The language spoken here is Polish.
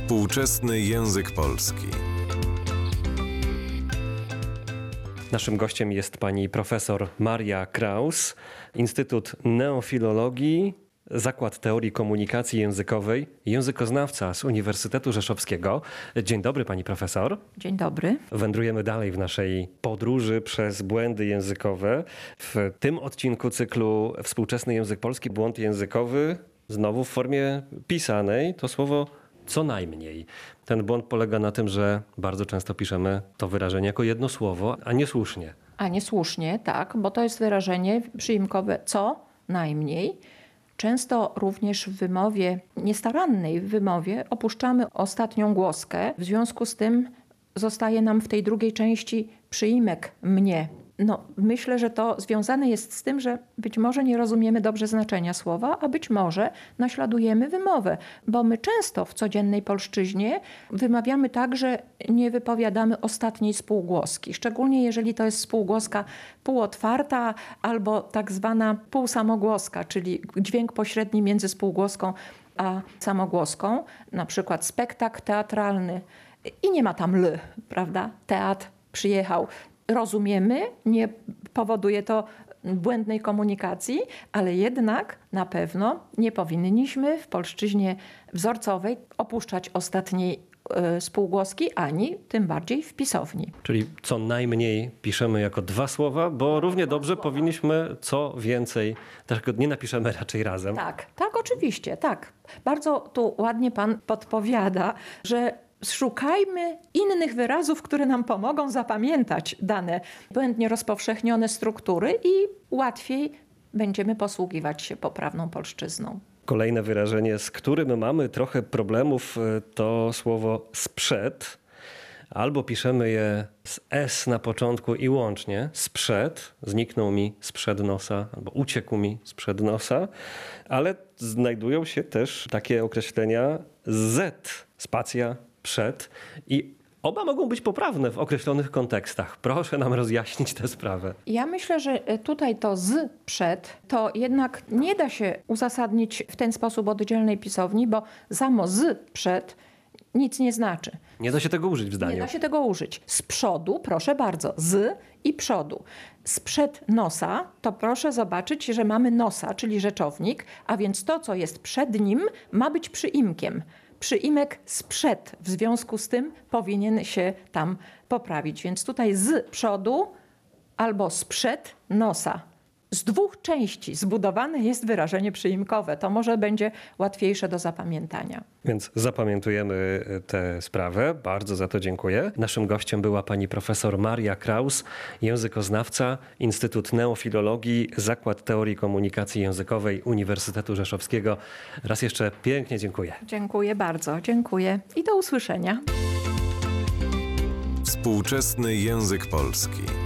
Współczesny język polski. Naszym gościem jest pani profesor Maria Kraus, Instytut Neofilologii, Zakład Teorii Komunikacji Językowej, językoznawca z Uniwersytetu Rzeszowskiego. Dzień dobry pani profesor. Dzień dobry. Wędrujemy dalej w naszej podróży przez błędy językowe. W tym odcinku cyklu Współczesny język polski, błąd językowy, znowu w formie pisanej, to słowo co najmniej. Ten błąd polega na tym, że bardzo często piszemy to wyrażenie jako jedno słowo, a niesłusznie. A niesłusznie, tak, bo to jest wyrażenie przyimkowe co najmniej. Często również w wymowie, niestarannej wymowie, opuszczamy ostatnią głoskę. W związku z tym zostaje nam w tej drugiej części przyimek mnie. Myślę, że to związane jest z tym, że być może nie rozumiemy dobrze znaczenia słowa, a być może naśladujemy wymowę, bo my często w codziennej polszczyźnie wymawiamy tak, że nie wypowiadamy ostatniej spółgłoski. Szczególnie jeżeli to jest spółgłoska półotwarta albo tak zwana półsamogłoska, czyli dźwięk pośredni między spółgłoską a samogłoską. Na przykład spektakl teatralny i nie ma tam l, prawda? Teatr przyjechał. Rozumiemy, nie powoduje to błędnej komunikacji, ale jednak na pewno nie powinniśmy w polszczyźnie wzorcowej opuszczać ostatniej spółgłoski, ani tym bardziej w pisowni. Czyli co najmniej piszemy jako dwa słowa, bo równie dobrze powinniśmy co więcej, tylko nie napiszemy raczej razem. Tak, oczywiście, tak. Bardzo tu ładnie pan podpowiada, że szukajmy innych wyrazów, które nam pomogą zapamiętać dane błędnie rozpowszechnione struktury i łatwiej będziemy posługiwać się poprawną polszczyzną. Kolejne wyrażenie, z którym mamy trochę problemów, to słowo sprzed. Albo piszemy je z S na początku i łącznie, sprzed, zniknął mi sprzed nosa, albo uciekł mi sprzed nosa, ale znajdują się też takie określenia Z, spacja, przed i oba mogą być poprawne w określonych kontekstach. Proszę nam rozjaśnić tę sprawę. Ja myślę, że tutaj to z przed to jednak nie da się uzasadnić w ten sposób oddzielnej pisowni, bo samo z przed nic nie znaczy. Nie da się tego użyć w zdaniu. Nie da się tego użyć. Z przodu, proszę bardzo, z i przodu. Sprzed nosa, to proszę zobaczyć, że mamy nosa, czyli rzeczownik, a więc to, co jest przed nim, ma być przyimkiem. Przyimek sprzed, w związku z tym powinien się tam poprawić. Więc tutaj z przodu albo sprzed nosa. Z dwóch części zbudowane jest wyrażenie przyimkowe. To może będzie łatwiejsze do zapamiętania. Więc zapamiętujemy tę sprawę. Bardzo za to dziękuję. Naszym gościem była pani profesor Maria Kraus, językoznawca, Instytut Neofilologii, Zakład Teorii Komunikacji Językowej Uniwersytetu Rzeszowskiego. Raz jeszcze pięknie dziękuję. Dziękuję bardzo, dziękuję i do usłyszenia. Współczesny język polski.